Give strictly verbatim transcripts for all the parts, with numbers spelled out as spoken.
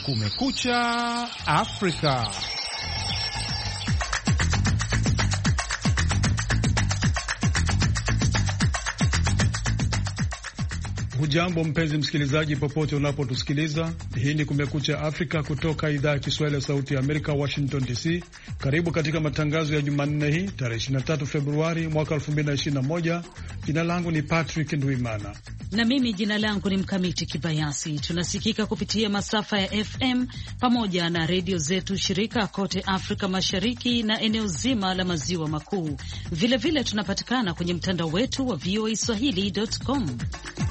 Kumekucha Afrika. Hujambo mpenzi msikilizaji, popote unapotusikiliza. Hii ni Kumekucha Afrika kutoka idhaa ya Kiswahili ya Sauti ya Amerika, Washington D C. Karibu katika matangazo ya Jumanne hii tarehe ishirini na tatu Februari mwaka elfu mbili na ishirini na moja. Jina langu ni Patrick Ndwimana na mimi jina langu ni Mkamiti Kibayasi. Tunasikika kupitia masafa ya F M pamoja na redio zetu shirika kote Afrika Mashariki na eneo zima la maziwa makuu. Vilevile tunapatikana kwenye mtandao wetu wa V O A Swahili dot com.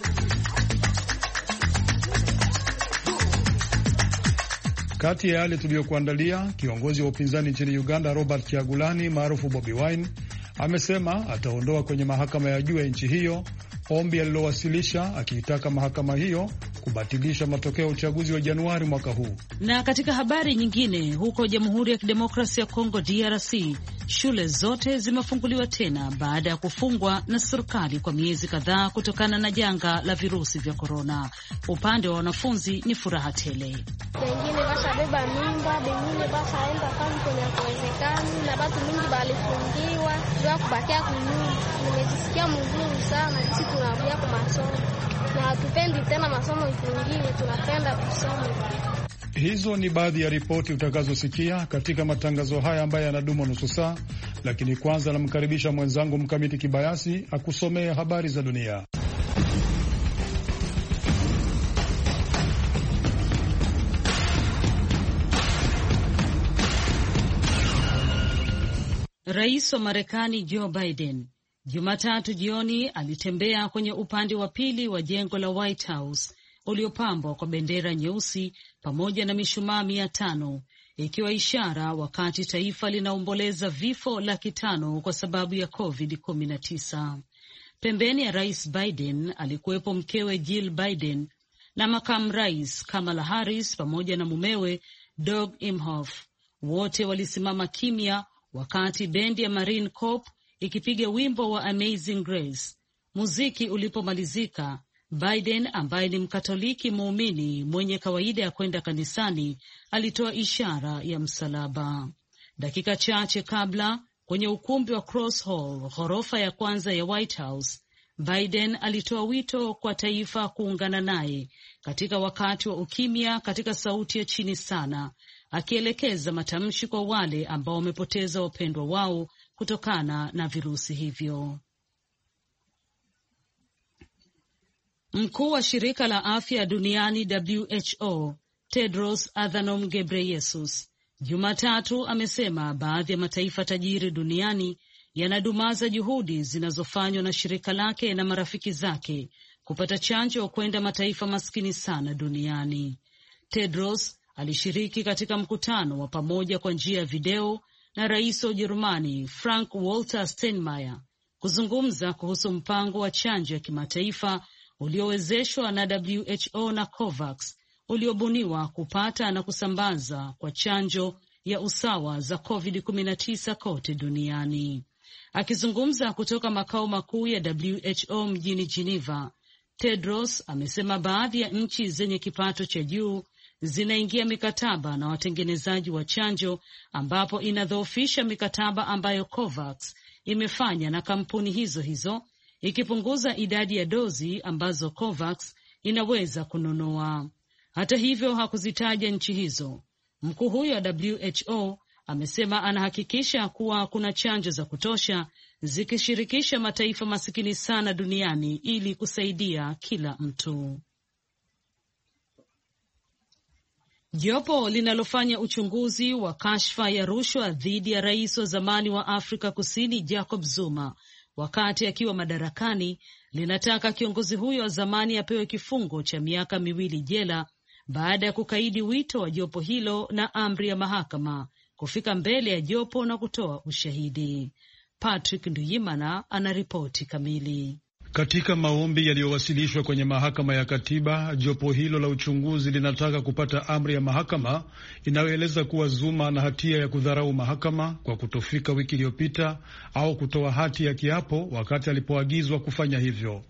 Kati ya yale tuliyokuandalia, kiongozi wa upinzani nchini Uganda Robert Kyagulanyi maarufu Bobi Wine amesema ataondoa kwenye mahakama ya juu ya nchi hiyo ombi alilowasilisha akiitaka mahakama hiyo kubatilisha matokeo ya uchaguzi wa Januari mwaka huu. Na katika habari nyingine, huko Jamhuri ya Kidemokrasia ya Kongo D R C, shule zote zimefunguliwa tena baada ya kufungwa na serikali kwa miezi kadhaa kutokana na janga la virusi vya korona. Upande wa wanafunzi ni furaha tele. Wengine bashabeba mimba, wengine bashaenda kazi kwenye kuwezekani, na watu mingi balifungiwa ndio kubakia kunyumba. Nimejisikia mzuri sana, sisi tunarudia kwa masomo. Na hatupendi tena masomo ifungiwe, tunapenda kusoma. Hizo ni baadhi ya ripoti utakazosikia katika matangazo haya ambayo yanadumu nusu saa, lakini kwanza namkaribisha mwenzangu Mkamiti Kibayasi akusomea habari za dunia. Rais wa Marekani Joe Biden Jumatatu jioni alitembea kwenye upande wa pili wa jengo la White House uliopambwa kwa bendera nyeusi pamoja na mishumaa mia tano, ikiwa ishara wakati taifa linaomboleza vifo laki tano kwa sababu ya covid kumi na tisa. Pembeni ya Rais Biden alikuwepo mkewe Jill Biden na makamu rais Kamala Harris pamoja na mumewe Doug Emhoff. Wote walisimama kimya wakati bendi ya Marine Corps ikipiga wimbo wa Amazing Grace. Muziki ulipomalizika, Biden ambaye ni Mkatoliki muumini mwenye kawaida ya kwenda kanisani alitoa ishara ya msalaba. Dakika chache kabla, kwenye ukumbi wa Cross Hall, ghorofa ya kwanza ya White House, Biden alitoa wito kwa taifa kuungana naye katika wakati wa ukimya katika sauti ya chini sana, akielekeza matamshi kwa wale ambao wamepoteza wapendwa wao kutokana na virusi hivyo. Mkuu wa shirika la afya duniani W H O Tedros Adhanom Ghebreyesus Jumatatu amesema baadhi ya mataifa tajiri duniani yanadumaza juhudi zinazofanywa na shirika lake na marafiki zake kupata chanjo kwenda mataifa maskini sana duniani. Tedros alishiriki katika mkutano wa pamoja kwa njia ya video na rais wa Ujerumani Frank Walter Steinmeier kuzungumza kuhusu mpango wa chanjo ya kimataifa uliowezeshwa na W H O na COVAX uliobuniwa kupata na kusambaza kwa chanjo ya usawa za covid kumi na tisa kote duniani. Akizungumza kutoka makao makuu ya W H O mjini Geneva, Tedros amesema baadhi ya nchi zenye kipato cha juu zinaingia mikataba na watengenezaji wa chanjo, ambapo inadhoofisha mikataba ambayo COVAX imefanya na kampuni hizo hizo, ikipunguza idadi ya dozi ambazo COVAX inaweza kununua. Hata hivyo hakuzitaja nchi hizo. Mkuu huyo wa W H O amesema anahakikisha kuwa kuna chanjo za kutosha zikishirikisha mataifa masikini sana duniani ili kusaidia kila mtu. Jopo linalofanya uchunguzi wa kashfa ya rushwa dhidi ya rais wa zamani wa Afrika Kusini Jacob Zuma wakati akiwa madarakani linataka kiongozi huyo wa zamani apewe kifungo cha miaka miwili jela baada ya kukaidi wito wa jopo hilo na amri ya mahakama kufika mbele ya jopo na kutoa ushahidi. Patrick Nduyimana anaripoti kamili. Katika maombi yaliyowasilishwa kwenye mahakama ya katiba, jopo hilo la uchunguzi linataka kupata amri ya mahakama inayoeleza kuwa Zuma ana hatia ya kudharau mahakama kwa kutofika wiki iliyopita au kutoa hati ya kiapo wakati alipoagizwa kufanya hivyo.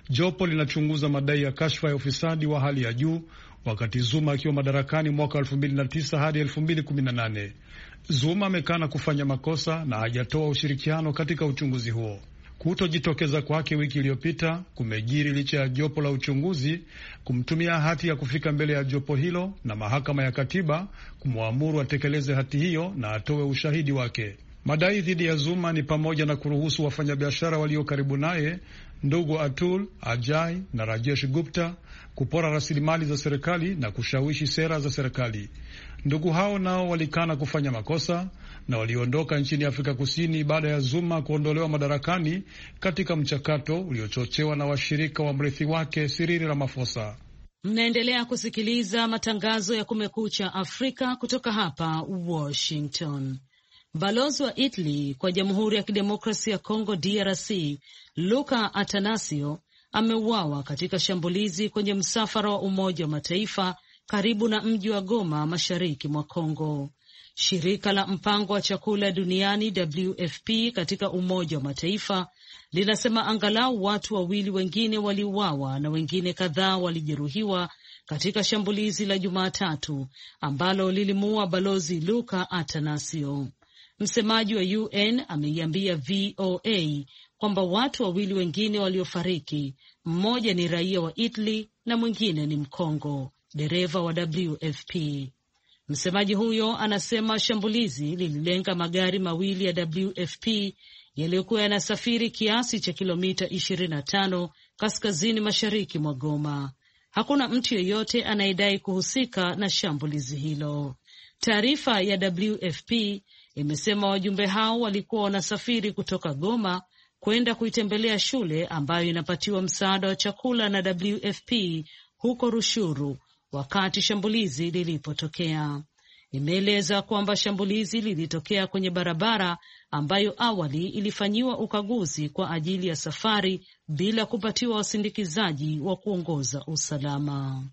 Jopo linachunguza madai ya kashfa ya ufisadi wa hali ya juu wakati Zuma akiwa madarakani mwaka elfu mbili na tisa hadi elfu mbili kumi na nane. Zuma amekana kufanya makosa na hajatoa ushirikiano katika uchunguzi huo. Kutojitokeza kwake wiki iliyopita kumejiri licha ya jopo la uchunguzi kumtumia hati ya kufika mbele ya jopo hilo na mahakama ya katiba kumwamuru atekeleze hati hiyo na atoe ushahidi wake. Madai dhidi ya Zuma ni pamoja na kuruhusu wafanyabiashara walio karibu naye, ndugu Atul, Ajay na Rajesh Gupta, kupora rasilimali za serikali na kushawishi sera za serikali. Ndugu hao nao walikana kufanya makosa na waliondoka nchini Afrika Kusini baada ya Zuma kuondolewa madarakani katika mchakato uliochochewa na washirika wa mrithi wake Cyril Ramaphosa. Mnaendelea kusikiliza matangazo ya Kumekucha Afrika kutoka hapa Washington. Balozi wa Italy kwa Jamhuri ya Kidemokrasia ya Kongo D R C, Luca Atanasio, ameuawa katika shambulizi kwenye msafara wa Umoja wa Mataifa karibu na mji wa Goma, mashariki mwa Kongo. Shirika la mpango wa chakula duniani W F P katika Umoja wa Mataifa linasema angalau watu wawili wengine waliuawa na wengine kadhaa walijeruhiwa katika shambulizi la Jumatatu ambalo lilimuua balozi Luca Atanasio. Msemaji wa U N ameiambia V O A kwamba watu wawili wengine waliofariki, mmoja ni raia wa Italy na mwingine ni Mkongo, dereva wa W F P. Msemaji huyo anasema shambulizi lililenga magari mawili ya W F P yaliyokuwa yanasafiri kiasi cha kilomita ishirini na tano kaskazini mashariki mwa Goma. Hakuna mtu yeyote anayedai kuhusika na shambulizi hilo. Taarifa ya W F P imesema wajumbe hao walikuwa wanasafiri kutoka Goma kwenda kuitembelea shule ambayo inapatiwa msaada wa chakula na W F P huko Rushuru wakati shambulizi lilipotokea. Imeeleza kwamba shambulizi lilitokea kwenye barabara ambayo awali ilifanyiwa ukaguzi kwa ajili ya safari bila kupatiwa wasindikizaji wa kuongoza usalama.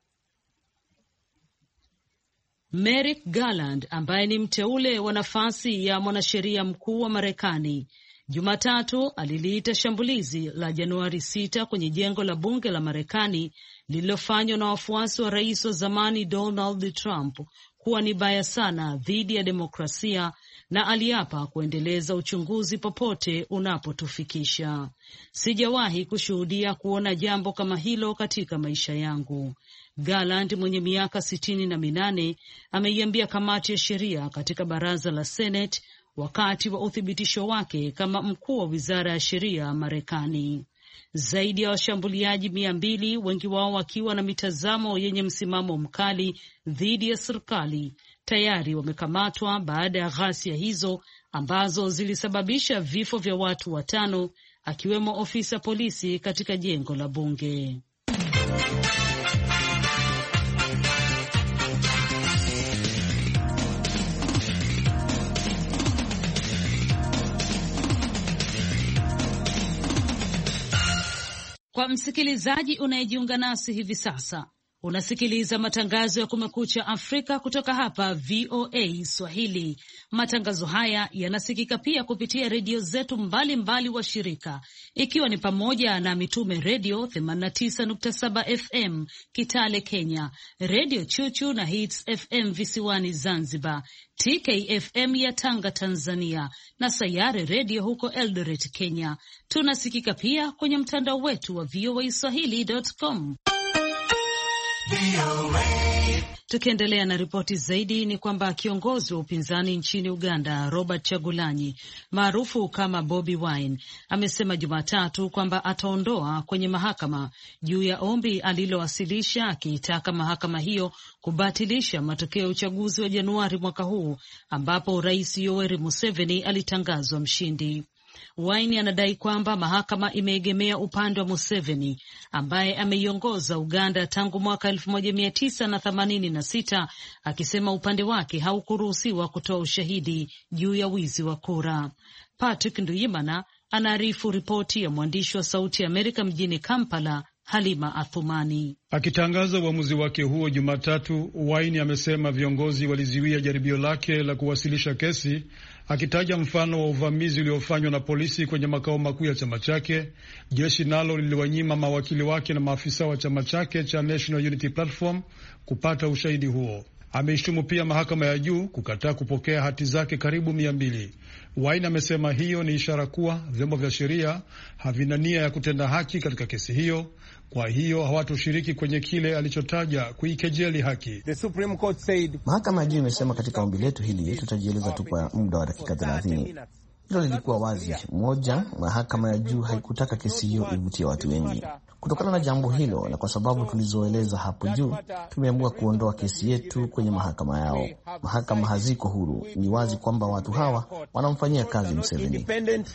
Merrick Garland ambaye ni mteule wa nafasi ya mwanasheria mkuu wa Marekani Jumatatu aliliita shambulizi la Januari sita kwenye jengo la bunge la Marekani lililofanywa na wafuasi wa rais wa zamani Donald Trump kuwa ni baya sana dhidi ya demokrasia na aliapa kuendeleza uchunguzi popote unapotufikisha. Sijawahi kushuhudia kuona jambo kama hilo katika maisha yangu. Garland mwenye miaka sitini na minane ameiambia kamati ya sheria katika baraza la Senate wakati wa uthibitisho wake kama mkuu wa wizara ya sheria Marekani. Zaidi ya washambuliaji mia mbili, wengi wao wakiwa na mitazamo yenye msimamo mkali dhidi ya serikali, tayari wamekamatwa baada ya ghasia hizo ambazo zilisababisha vifo vya watu watano, akiwemo ofisa polisi katika jengo la bunge. Kwa msikilizaji unayejiunga nasi hivi sasa, unasikiliza matangazo ya Kumekucha Afrika kutoka hapa V O A Swahili. Matangazo haya yanasikika pia kupitia redio zetu mbalimbali wa shirika, ikiwa ni pamoja na Mitume Redio themanini na tisa nukta saba F M Kitale Kenya, Redio Chuchu na Hits F M visiwani Zanzibar, T K F M ya Tanga Tanzania, na Sayare Redio huko Eldoret Kenya. Tunasikika pia kwenye mtandao wetu wa V O A Swahili dot com. Tukiendelea na ripoti zaidi ni kwamba kiongozi wa upinzani nchini Uganda Robert Chagulanyi maarufu kama Bobi Wine amesema Jumatatu kwamba ataondoa kwenye mahakama juu ya ombi alilowasilisha akiitaka mahakama hiyo kubatilisha matokeo ya uchaguzi wa Januari mwaka huu ambapo Rais Yoweri Museveni alitangazwa mshindi. Wine anadai kwamba mahakama imeegemea upande wa Museveni ambaye ameiongoza Uganda tangu mwaka elfu moja mia tisa na themanini na sita, akisema upande wake haukuruhusiwa kutoa ushahidi juu ya wizi wa kura. Patrick Nduyimana anaarifu ripoti ya mwandishi wa Sauti ya Amerika mjini Kampala, Halima Athumani. Akitangaza uamuzi wake huo Jumatatu, Wine amesema viongozi waliziwia jaribio lake la kuwasilisha kesi, Akitaja mfano wa uvamizi uliofanywa na polisi kwenye makao makuu ya chama chake, jeshi nalo liliwanyima mawakili wake na maafisa wa chama chake cha National Unity Platform kupata ushahidi huo. Ameishtumu pia mahakama ya juu kukataa kupokea hati zake karibu mia mbili. Wine amesema hiyo ni ishara kuwa vyombo vya sheria havina nia ya kutenda haki katika kesi hiyo, kwa hiyo hawatoshiriki kwenye kile alichotaja kuikejeli haki. The Supreme Court said, mahakama ya juu imesema katika ombi letu hili tutajieleza tu kwa muda wa dakika thelathini. Hilo lilikuwa wazi. Moja, mahakama ya juu haikutaka kesi hiyo ivutie watu wengi. Kutokana na jambo hilo na kwa sababu tulizoeleza hapo juu, tumeamua kuondoa kesi yetu kwenye mahakama yao. Mahakama haziko huru. Ni wazi kwamba watu hawa wanamfanyia kazi Museveni.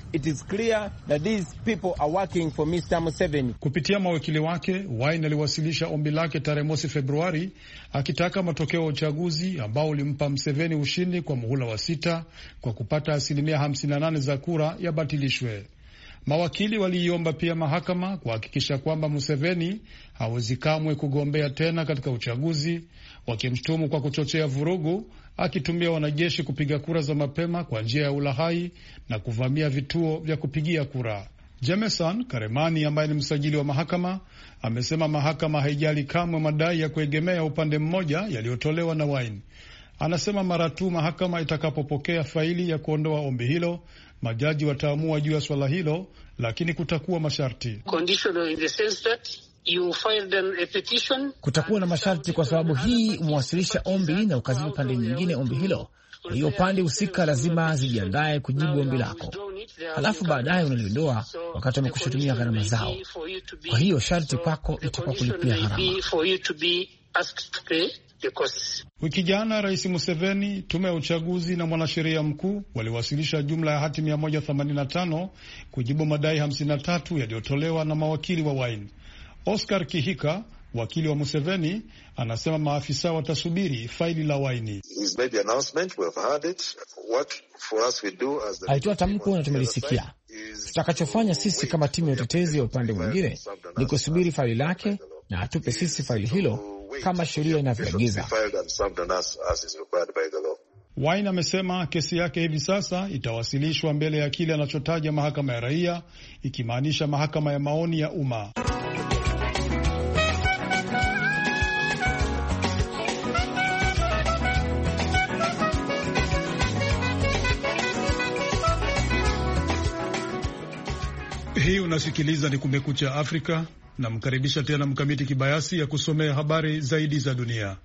Kupitia mawakili wake, Wine aliwasilisha ombi lake tarehe mosi Februari akitaka matokeo ya uchaguzi ambao ulimpa Museveni ushindi kwa muhula wa sita kwa kupata asilimia hamsini na nane za kura yabatilishwe. Mawakili waliiomba pia mahakama kuhakikisha kwamba Museveni hawezi kamwe kugombea tena katika uchaguzi, wakimshtumu kwa kuchochea vurugu, akitumia wanajeshi kupiga kura za mapema kwa njia ya ulahai na kuvamia vituo vya kupigia kura. Jameson Karemani ambaye ni msajili wa mahakama amesema mahakama haijali kamwe madai ya kuegemea upande mmoja yaliyotolewa na Wine. Anasema mara tu mahakama itakapopokea faili ya kuondoa ombi hilo, majaji wataamua juu ya swala hilo, lakini kutakuwa masharti. Kutakuwa na masharti kwa sababu hii umewasilisha ombi na ukazipa pande nyingine ombi hilo. Kwa hiyo pande husika lazima zijiandae kujibu ombi lako, halafu baadaye unaliondoa wakati wamekushutumia gharama zao. Kwa hiyo sharti kwako itakuwa kulipia gharama. Wiki jana Rais Museveni, tume ya uchaguzi na mwanasheria mkuu waliwasilisha jumla ya hati mia moja themanini na tano kujibu madai hamsini na tatu yaliyotolewa na mawakili wa Wine. Oscar Kihika, wakili wa Museveni, anasema maafisa watasubiri faili la Wine. Alitoa tamko na tumelisikia. Tutakachofanya sisi kama timu ya utetezi ya upande mwingine ni kusubiri faili lake na atupe sisi faili hilo kama sheria inavyoagiza. Wine amesema kesi yake hivi sasa itawasilishwa mbele ya kile anachotaja mahakama ya raia, ikimaanisha mahakama ya maoni ya umma. Hii unasikiliza ni Kumekucha Afrika. Namkaribisha tena Mkamiti Kibayasi ya kusomea habari zaidi za dunia.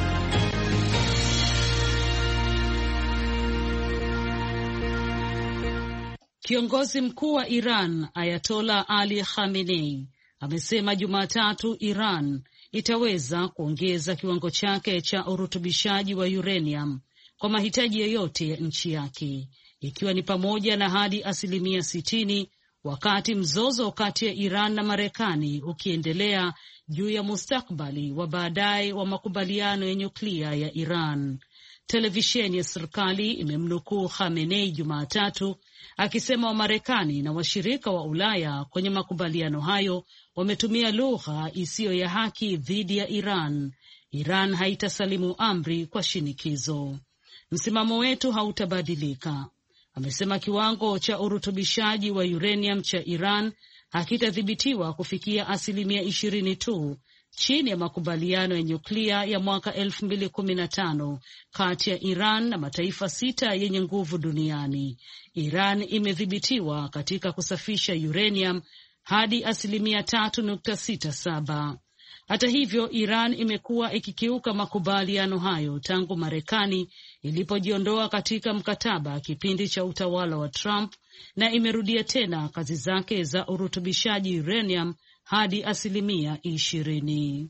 Kiongozi mkuu wa Iran Ayatollah Ali Khamenei amesema Jumatatu Iran itaweza kuongeza kiwango chake cha urutubishaji wa uranium kwa mahitaji yoyote ya nchi yake, ikiwa ni pamoja na hadi asilimia sitini, wakati mzozo kati ya Iran na Marekani ukiendelea juu ya mustakbali wa baadaye wa makubaliano ya nyuklia ya Iran. Televisheni ya serikali imemnukuu Khamenei Jumatatu akisema Wamarekani na washirika wa Ulaya kwenye makubaliano hayo wametumia lugha isiyo ya haki dhidi ya Iran. Iran haitasalimu amri kwa shinikizo. Msimamo wetu hautabadilika. Amesema kiwango cha urutubishaji wa uranium cha Iran hakitadhibitiwa kufikia asilimia ishirini tu, chini ya makubaliano ya nyuklia ya mwaka elfu mbili kumi na tano kati ya Iran na mataifa sita yenye nguvu duniani. Iran imedhibitiwa katika kusafisha uranium hadi asilimia tatu nukta sita saba. Hata hivyo, Iran imekuwa ikikiuka makubaliano hayo tangu Marekani ilipojiondoa katika mkataba kipindi cha utawala wa Trump, na imerudia tena kazi zake za urutubishaji uranium hadi asilimia ishirini.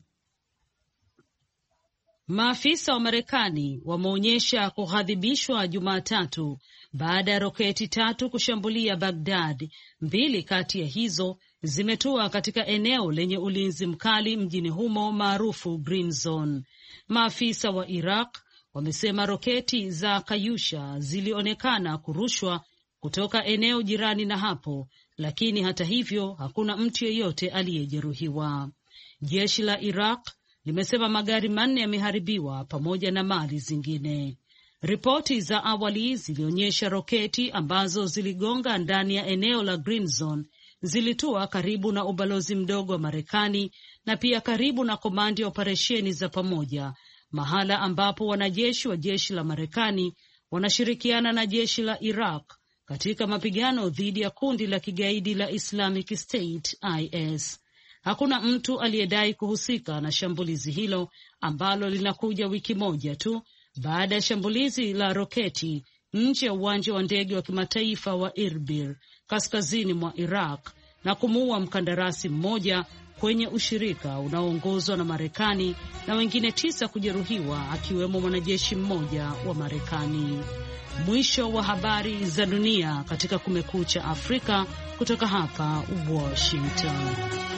Maafisa wa Marekani wameonyesha kughadhibishwa Jumatatu baada ya roketi tatu kushambulia Baghdad. Mbili kati ya hizo zimetua katika eneo lenye ulinzi mkali mjini humo maarufu Green Zone. Maafisa wa Iraq wamesema roketi za Kayusha zilionekana kurushwa kutoka eneo jirani na hapo, lakini hata hivyo hakuna mtu yeyote aliyejeruhiwa. Jeshi la Iraq limesema magari manne yameharibiwa pamoja na mali zingine. Ripoti za awali zilionyesha roketi ambazo ziligonga ndani ya eneo la Green Zone zilitua karibu na ubalozi mdogo wa Marekani na pia karibu na komandi ya operesheni za pamoja, mahala ambapo wanajeshi wa jeshi la Marekani wanashirikiana na jeshi la Iraq katika mapigano dhidi ya kundi la kigaidi la Islamic State I S. Hakuna mtu aliyedai kuhusika na shambulizi hilo ambalo linakuja wiki moja tu baada ya shambulizi la roketi nje ya uwanja wa ndege wa kimataifa wa Erbil kaskazini mwa Iraq na kumuua mkandarasi mmoja kwenye ushirika unaoongozwa na Marekani na wengine tisa kujeruhiwa akiwemo mwanajeshi mmoja wa Marekani. Mwisho wa habari za dunia katika Kumekucha Afrika kutoka hapa Washington.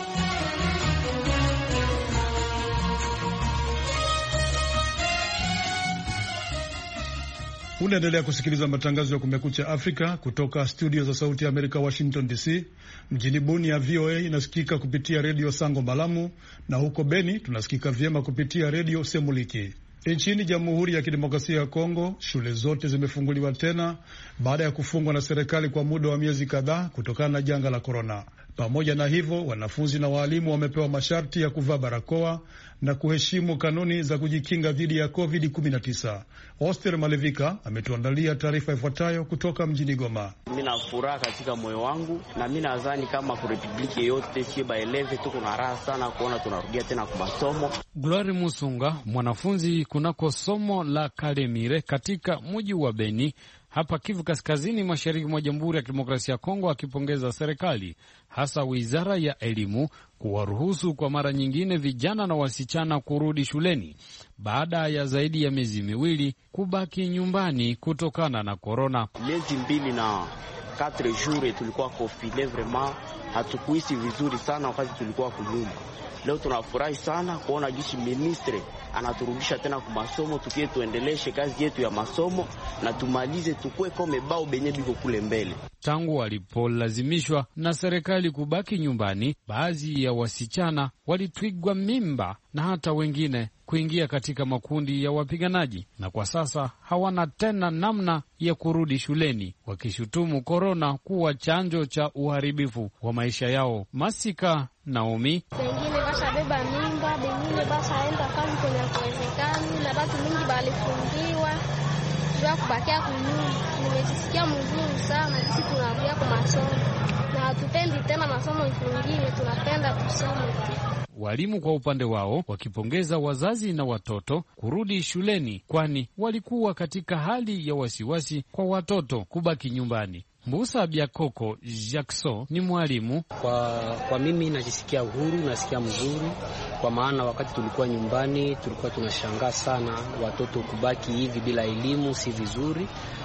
Unaendelea kusikiliza matangazo ya Kumekucha Afrika kutoka studio za Sauti ya Amerika, Washington D C. Mjini Bunia, V O A inasikika kupitia redio Sango Malamu, na huko Beni tunasikika vyema kupitia redio Semuliki. Nchini Jamhuri ya Kidemokrasia ya Kongo, shule zote zimefunguliwa tena baada ya kufungwa na serikali kwa muda wa miezi kadhaa kutokana na janga la korona. Pamoja na hivyo, wanafunzi na waalimu wamepewa masharti ya kuvaa barakoa na kuheshimu kanuni za kujikinga dhidi ya covid kumi na tisa. Oster Malevika ametuandalia taarifa ifuatayo kutoka mjini Goma. Mimi na furaha katika moyo wangu, na mimi nadhani kama kwa republiki yote si baeleve tuko na raha sana kuona tunarudia tena kwa masomo. Glory Musunga, mwanafunzi kunako somo la Kalemire katika mji wa Beni hapa Kivu Kaskazini, mashariki mwa Jamhuri ya Kidemokrasia ya Kongo, akipongeza serikali hasa wizara ya elimu kuwaruhusu kwa mara nyingine vijana na wasichana kurudi shuleni baada ya zaidi ya miezi miwili kubaki nyumbani kutokana na korona. Miezi mbili na katre jours tulikuwa confine, vraiment hatukuishi vizuri sana wakati tulikuwa kunyumba. Leo tunafurahi sana kuona jinsi ministre anaturudisha tena kwa masomo, tukie tuendeleshe kazi yetu ya masomo na tumalize tukue kome bao benye biko kule mbele. Tangu walipolazimishwa na serikali kubaki nyumbani, baadhi ya wasichana walitwigwa mimba na hata wengine kuingia katika makundi ya wapiganaji, na kwa sasa hawana tena namna ya kurudi shuleni, wakishutumu korona kuwa chanjo cha uharibifu wa maisha yao. Masika Naomi: wengine bashabeba mimba, wengine bashaenda kazi kwenye kuwezekani, na watu mingi balifungiwa jua kubakia kunyumba. Nimejisikia mzuri sana, sisi tunarudia kwa masomo na hatupendi tena masomo ifungiwe, tunapenda kusoma. Walimu kwa upande wao wakipongeza wazazi na watoto kurudi shuleni, kwani walikuwa katika hali ya wasiwasi kwa watoto kubaki nyumbani. Mbusa Biakoko Jackson ni mwalimu. Kwa, kwa mimi najisikia uhuru, nasikia mzuri, kwa maana wakati tulikuwa nyumbani tulikuwa tunashangaa sana watoto kubaki hivi bila elimu, si vizuri.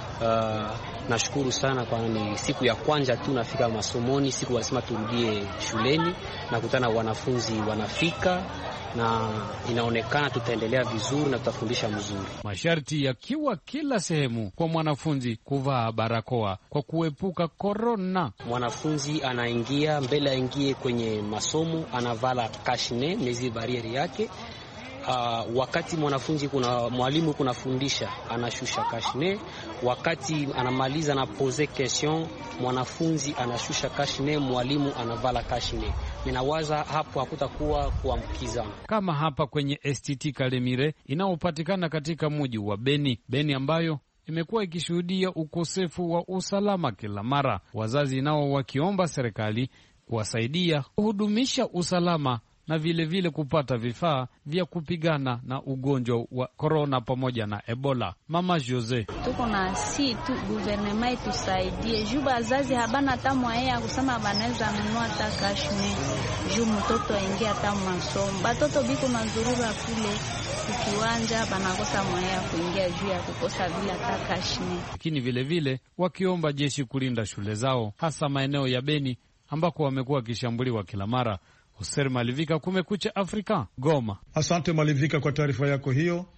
Uh, nashukuru sana kwa ni siku ya kwanza tu nafika masomoni, siku walisema turudie shuleni, na kutana wanafunzi wanafika, na inaonekana tutaendelea vizuri na tutafundisha mzuri. Masharti yakiwa kila sehemu kwa mwanafunzi kuvaa barakoa kwa kuepuka korona. Mwanafunzi anaingia mbele, aingie kwenye masomo anavala kashne mezi barieri yake. Uh, wakati mwanafunzi kuna mwalimu kunafundisha anashusha kashne, wakati anamaliza na pose question mwanafunzi anashusha kashne, mwalimu anavala kashne. Ninawaza hapo hakutakuwa kuambukizana kama hapa kwenye S T T Kalemire inayopatikana katika mji wa Beni. Beni ambayo imekuwa ikishuhudia ukosefu wa usalama kila mara, wazazi nao wakiomba serikali kuwasaidia kuhudumisha usalama na vile vile kupata vifaa vya kupigana na ugonjwa wa korona pamoja na Ebola. Mama Jose: tuko na si tu guvernema itusaidie juu bazazi habana hata mwae ya kusema banaweza nunua hata kashne juu mtoto aingia hata masomo. Batoto biko mazurura kule ukiwanja banakosa mwae ya kuingia juu ya kukosa vile hata kashne. Lakini vile vile wakiomba jeshi kulinda shule zao, hasa maeneo ya Beni ambako wamekuwa wakishambuliwa kila mara. Oser Malivika, Kumekucha Afrika, Goma. Asante Malivika kwa taarifa yako hiyo.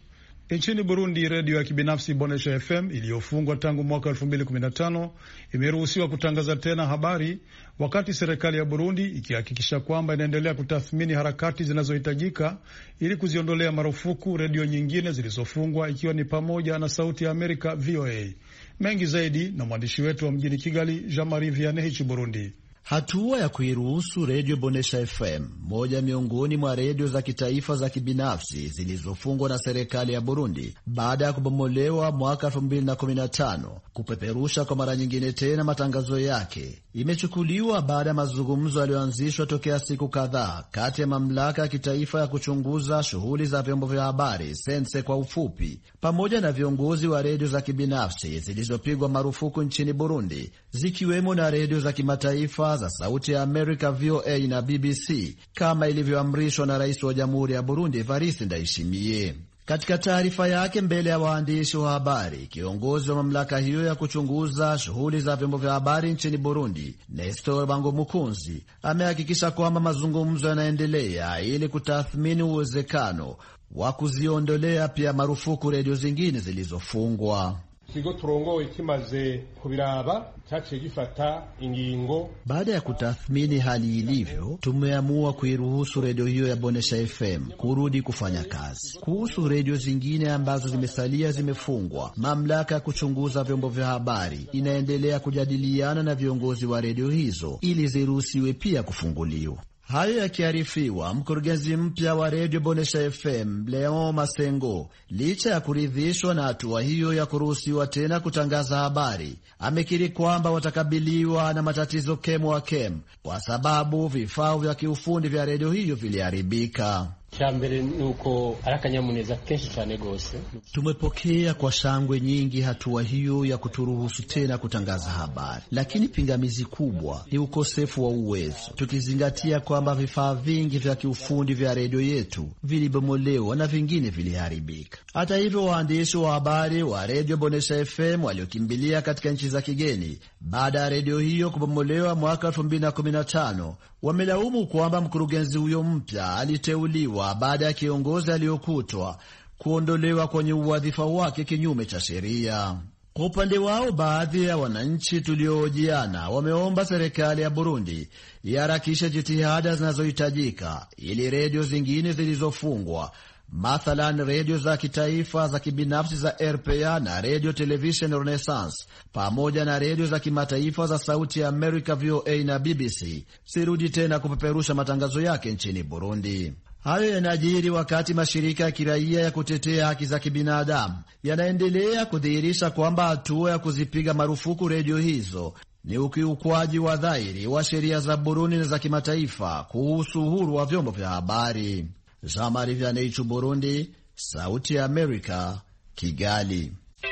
Nchini Burundi, redio ya kibinafsi Bonesha F M iliyofungwa tangu mwaka elfu mbili kumi na tano imeruhusiwa kutangaza tena habari, wakati serikali ya Burundi ikihakikisha kwamba inaendelea kutathmini harakati zinazohitajika ili kuziondolea marufuku redio nyingine zilizofungwa, ikiwa ni pamoja na Sauti ya Amerika V O A. Mengi zaidi na mwandishi wetu wa mjini Kigali, Jean-Marie Vianney, Burundi. Hatua ya kuiruhusu redio Bonesha F M, moja miongoni mwa redio za kitaifa za kibinafsi zilizofungwa na serikali ya Burundi baada ya kubomolewa mwaka elfu mbili kumi na tano, kupeperusha kwa mara nyingine tena matangazo yake, imechukuliwa baada ya mazungumzo yaliyoanzishwa tokea siku kadhaa kati ya mamlaka ya kitaifa ya kuchunguza shughuli za vyombo vya habari, Sense kwa ufupi, pamoja na viongozi wa redio za kibinafsi zilizopigwa marufuku nchini Burundi, zikiwemo na redio za kimataifa za Sauti ya Amerika V O A na B B C, kama ilivyoamrishwa na Rais wa Jamhuri ya Burundi Evariste Ndayishimiye. Katika taarifa yake mbele ya waandishi wa habari, kiongozi wa mamlaka hiyo ya kuchunguza shughuli za vyombo vya habari nchini Burundi, Nestor Bangomukunzi, amehakikisha kwamba mazungumzo yanaendelea ili kutathmini uwezekano wa kuziondolea pia marufuku redio zingine zilizofungwa. Kigo turongowe kimaze kubiraba cyaciye gifata ingingo. Baada ya kutathmini hali ilivyo, tumeamua kuiruhusu redio hiyo ya Bonesha F M kurudi kufanya kazi. Kuhusu redio zingine ambazo zimesalia zimefungwa, mamlaka ya kuchunguza vyombo vya habari inaendelea kujadiliana na viongozi wa redio hizo ili ziruhusiwe pia kufunguliwa. Hayo yakiarifiwa, mkurugenzi mpya wa redio Bonesha F M Leon Masengo, licha ya kuridhishwa na hatua hiyo ya kuruhusiwa tena kutangaza habari, amekiri kwamba watakabiliwa na matatizo kemo wa kem kwa sababu vifaa vya kiufundi vya redio hiyo viliharibika. Chambere nuko arakanyamuneza kenshi cyane gose. Tumepokea kwa shangwe nyingi hatua hiyo ya kuturuhusu tena kutangaza habari, lakini pingamizi kubwa ni ukosefu wa uwezo, tukizingatia kwamba vifaa vingi vya kiufundi vya redio yetu vilibomolewa na vingine viliharibika. Hata hivyo, waandishi wa habari wa redio Bonesha F M waliokimbilia katika nchi za kigeni baada ya redio hiyo kubomolewa mwaka elfu mbili kumi na tano wamelaumu kwamba mkurugenzi huyo mpya aliteuliwa baada ya kiongozi aliyokutwa kuondolewa kwenye uwadhifa wake kinyume cha sheria. Kwa upande wao, baadhi ya wananchi tuliohojiana wameomba serikali ya Burundi iharakishe jitihada zinazohitajika ili redio zingine zilizofungwa, mathalan redio za kitaifa za kibinafsi za R P A na Radio Television Renaissance, pamoja na redio za kimataifa za Sauti ya Amerika V O A na B B C sirudi tena kupeperusha matangazo yake nchini Burundi. Hayo yanajiri wakati mashirika ya kiraia ya kutetea haki za kibinadamu yanaendelea kudhihirisha kwamba hatua ya kuzipiga marufuku redio hizo ni ukiukwaji wa dhahiri wa sheria za Burundi na za kimataifa kuhusu uhuru wa vyombo vya habari. Jean-Marie Vianney, Burundi, Sauti ya Amerika, Kigali.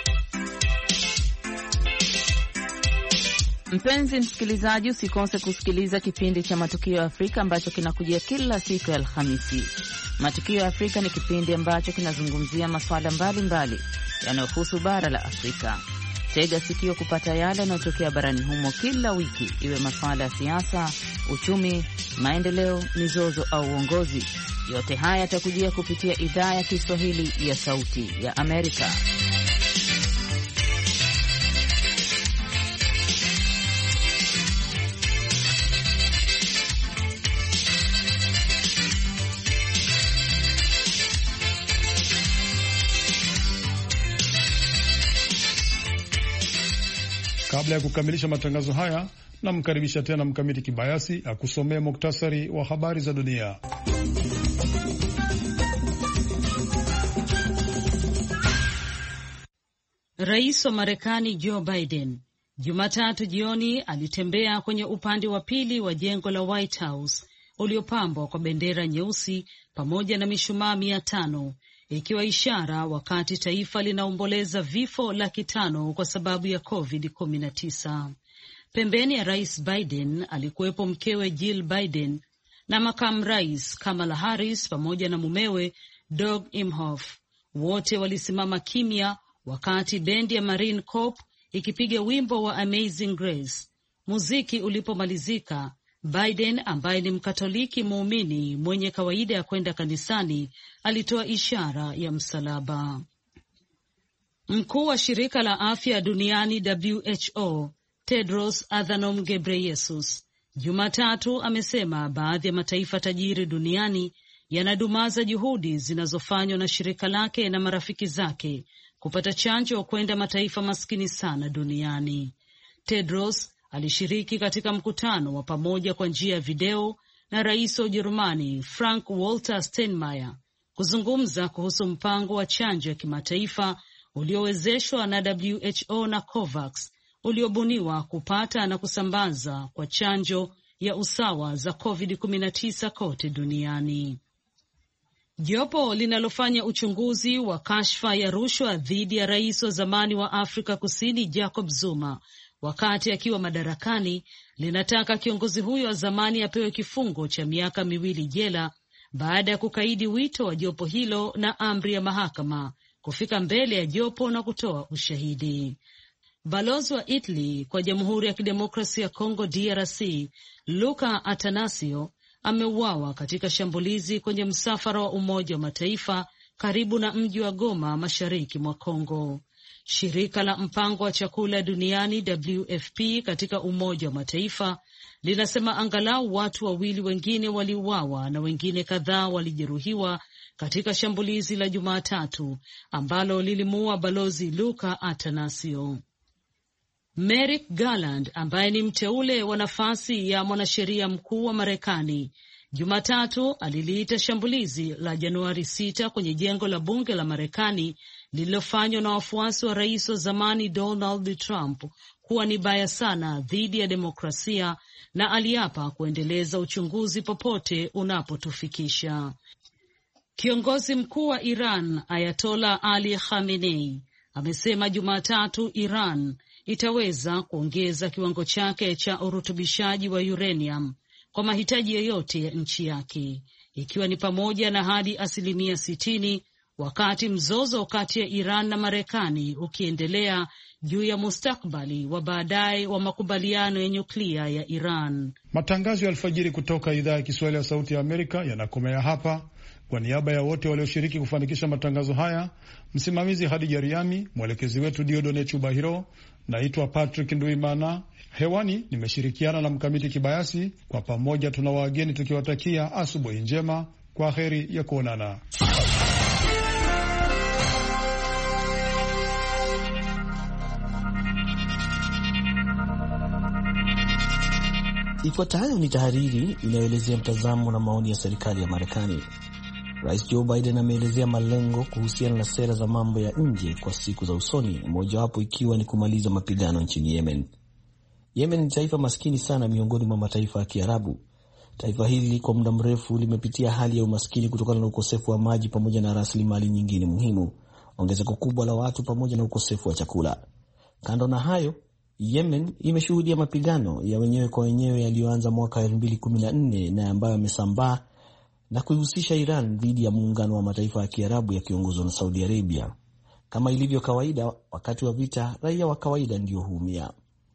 Mpenzi msikilizaji, usikose kusikiliza kipindi cha Matukio ya Afrika ambacho kinakujia kila siku ya Alhamisi. Matukio ya Afrika ni kipindi ambacho kinazungumzia masuala mbalimbali yanayohusu bara la Afrika. Tega sikio kupata yale yanayotokea barani humo kila wiki, iwe masuala ya siasa, uchumi, maendeleo, mizozo au uongozi. Yote haya yatakujia kupitia idhaa ya Kiswahili ya Sauti ya Amerika. Kabla ya kukamilisha matangazo haya, namkaribisha tena Mkamiti Kibayasi akusomea muktasari wa habari za dunia. Rais wa Marekani Joe Biden Jumatatu jioni alitembea kwenye upande wa pili wa jengo la White House uliopambwa kwa bendera nyeusi pamoja na mishumaa mia tano, ikiwa ishara wakati taifa linaomboleza vifo laki tano kwa sababu ya covid kumi na tisa. Pembeni ya Rais Biden alikuwepo mkewe Jill Biden na makamu rais Kamala Harris pamoja na mumewe Doug Imhoff. Wote walisimama kimya wakati bendi ya Marine Corps ikipiga wimbo wa Amazing Grace. Muziki ulipomalizika, Biden ambaye ni Mkatoliki muumini mwenye kawaida ya kwenda kanisani alitoa ishara ya msalaba. Mkuu wa shirika la afya duniani W H O Tedros Adhanom Ghebreyesus Jumatatu amesema baadhi ya mataifa tajiri duniani yanadumaza juhudi zinazofanywa na shirika lake na marafiki zake kupata chanjo kwenda mataifa maskini sana duniani. Tedros alishiriki katika mkutano wa pamoja kwa njia ya video na rais wa Ujerumani Frank Walter Steinmeier kuzungumza kuhusu mpango wa chanjo ya kimataifa uliowezeshwa na W H O na COVAX uliobuniwa kupata na kusambaza kwa chanjo ya usawa za covid kumi na tisa kote duniani. Jopo linalofanya uchunguzi wa kashfa ya rushwa dhidi ya rais wa zamani wa Afrika Kusini Jacob Zuma wakati akiwa madarakani linataka kiongozi huyo wa zamani apewe kifungo cha miaka miwili jela baada ya kukaidi wito wa jopo hilo na amri ya mahakama kufika mbele ya jopo na kutoa ushahidi. Balozi wa Italy kwa Jamhuri ya Kidemokrasia ya Kongo D R C Luca Atanasio ameuawa katika shambulizi kwenye msafara wa Umoja wa Mataifa karibu na mji wa Goma mashariki mwa Kongo. Shirika la mpango wa chakula duniani W F P katika Umoja wa Mataifa linasema angalau watu wawili wengine waliuawa na wengine kadhaa walijeruhiwa katika shambulizi la Jumatatu ambalo lilimuua balozi Luca Atanasio. Merrick Garland ambaye ni mteule wa nafasi ya mwanasheria mkuu wa Marekani Jumatatu aliliita shambulizi la Januari sita kwenye jengo la bunge la Marekani lililofanywa na wafuasi wa rais wa zamani Donald Trump kuwa ni baya sana dhidi ya demokrasia na aliapa kuendeleza uchunguzi popote unapotufikisha. Kiongozi mkuu wa Iran Ayatollah Ali Khamenei amesema Jumatatu Iran itaweza kuongeza kiwango chake cha urutubishaji wa uranium kwa mahitaji yoyote ya nchi yake, ikiwa ni pamoja na hadi asilimia sitini, wakati mzozo kati ya Iran na Marekani ukiendelea juu ya mustakbali wa baadaye wa makubaliano ya nyuklia ya Iran. Matangazo ya alfajiri kutoka idhaa ya Kiswahili ya Sauti ya Amerika yanakomea hapa. Kwa niaba ya wote walioshiriki kufanikisha matangazo haya, msimamizi Hadija Riami, mwelekezi wetu Diodone Chubahiro, naitwa Patrick Nduimana. Hewani nimeshirikiana na Mkamiti Kibayasi. Kwa pamoja tuna wageni tukiwatakia asubuhi njema. Kwa heri ya kuonana. Ifuatayo ni tahariri inayoelezea mtazamo na maoni ya serikali ya Marekani. Rais Joe Biden ameelezea malengo kuhusiana na sera za mambo ya nje kwa siku za usoni, mojawapo ikiwa ni kumaliza mapigano nchini Yemen. Yemen ni taifa maskini sana miongoni mwa mataifa ya Kiarabu. Taifa hili kwa muda mrefu limepitia hali ya umaskini kutokana na ukosefu wa maji pamoja na rasilimali nyingine muhimu, ongezeko kubwa la watu pamoja na ukosefu wa chakula. Kando na hayo, Yemen imeshuhudia mapigano ya wenyewe kwa wenyewe yaliyoanza mwaka elfu mbili kumi na nne na ambayo yamesambaa na kuihusisha Iran dhidi ya muungano wa mataifa ya Kiarabu yakiongozwa na Saudi Arabia. Kama ilivyo kawaida, wakati wa vita raia wa kawaida ndio huumia.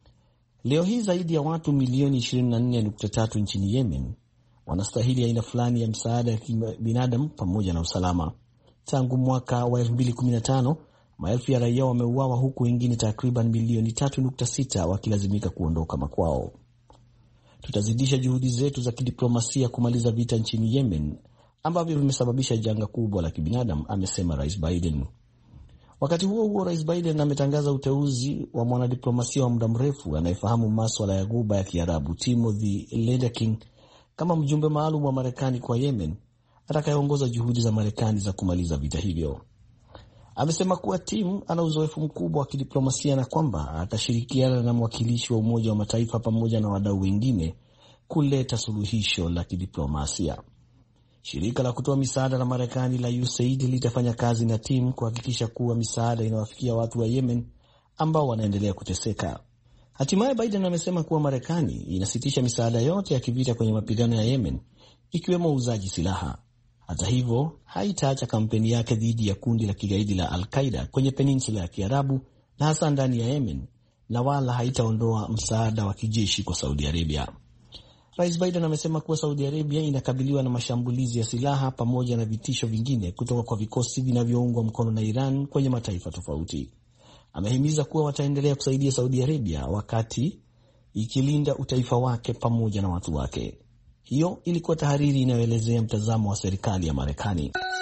Leo hii zaidi ya watu milioni ishirini na nne nukta tatu nchini Yemen wanastahili aina fulani ya msaada ya kibinadamu pamoja na usalama. Tangu mwaka wa elfu mbili kumi na tano, maelfu ya raia wameuawa huku wengine takriban milioni tatu nukta sita wakilazimika kuondoka makwao. Tutazidisha juhudi zetu za kidiplomasia kumaliza vita nchini Yemen ambavyo vimesababisha janga kubwa la kibinadamu, amesema Rais Biden. Wakati huo huo, Rais Biden ametangaza uteuzi wa mwanadiplomasia wa muda mrefu anayefahamu masuala ya Ghuba ya Kiarabu, Timothy Lenderking, kama mjumbe maalum wa Marekani kwa Yemen atakayeongoza juhudi za Marekani za kumaliza vita hivyo. Amesema kuwa Tim ana uzoefu mkubwa wa kidiplomasia na kwamba atashirikiana na mwakilishi wa Umoja wa Mataifa pamoja na wadau wengine kuleta suluhisho la kidiplomasia. Shirika la kutoa misaada la Marekani la U S A I D litafanya kazi na Tim kuhakikisha kuwa misaada inawafikia watu wa Yemen ambao wanaendelea kuteseka. Hatimaye Biden amesema kuwa Marekani inasitisha misaada yote ya kivita kwenye mapigano ya Yemen, ikiwemo uuzaji silaha. Hata hivyo, haitaacha kampeni yake dhidi ya kundi la kigaidi la Al-Qaeda kwenye peninsula ya Kiarabu na hasa ndani ya Yemen, na wala haitaondoa msaada wa kijeshi kwa Saudi Arabia. Rais Biden amesema kuwa Saudi Arabia inakabiliwa na mashambulizi ya silaha pamoja na vitisho vingine kutoka kwa vikosi vinavyoungwa mkono na Iran kwenye mataifa tofauti. Amehimiza kuwa wataendelea kusaidia Saudi Arabia wakati ikilinda utaifa wake pamoja na watu wake. Hiyo ilikuwa tahariri inayoelezea mtazamo wa serikali ya Marekani.